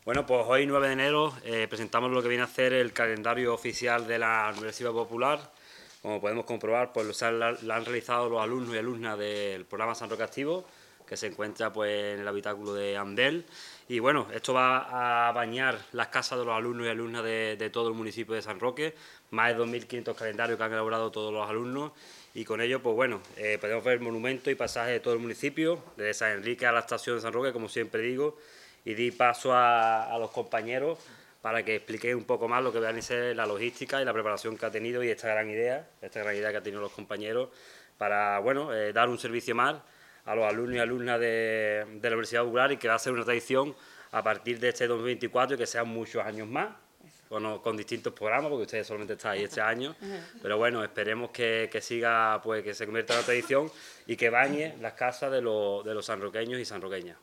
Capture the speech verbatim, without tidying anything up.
Bueno, pues hoy, nueve de enero, eh, presentamos lo que viene a ser el calendario oficial de la Universidad Popular. Como podemos comprobar, pues lo, han, lo han realizado los alumnos y alumnas del programa San Roque Activo, que se encuentra pues en el habitáculo de Amdel. Y bueno, esto va a bañar las casas de los alumnos y alumnas de, de todo el municipio de San Roque, más de dos mil quinientos calendarios que han elaborado todos los alumnos, y con ello, pues bueno, eh, podemos ver monumentos y pasajes de todo el municipio, desde San Enrique a la estación de San Roque, como siempre digo, y di paso a, a los compañeros para que expliquéis un poco más lo que va a ser la logística y la preparación que ha tenido y esta gran idea, esta gran idea que han tenido los compañeros para, bueno, eh, dar un servicio más a los alumnos y alumnas de, de la Universidad Popular, y que va a ser una tradición a partir de este dos mil veinticuatro y que sean muchos años más, con, con distintos programas, porque ustedes solamente están ahí este año, pero bueno, esperemos que, que siga, pues que se convierta en una tradición y que bañe las casas de los, de los sanroqueños y sanroqueñas.